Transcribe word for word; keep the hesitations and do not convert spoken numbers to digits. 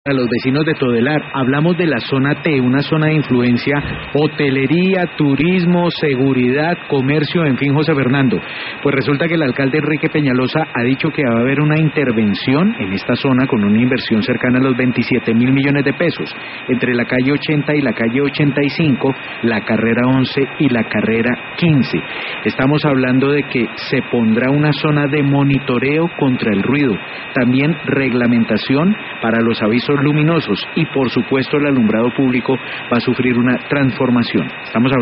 A los vecinos de Todelar, hablamos de la zona T, una zona de influencia, hotelería, turismo, seguridad, comercio, en fin, José Fernando. Pues resulta que el alcalde Enrique Peñalosa ha dicho que va a haber una intervención en esta zona con una inversión cercana a los veintisiete mil millones de pesos, entre la calle ochenta y la calle ochenta y cinco, la carrera once y la carrera quince. Estamos hablando de que se pondrá una zona de monitoreo contra el ruido, también reglamentación para los avisos luminosos y por supuesto el alumbrado público va a sufrir una transformación. Estamos hablando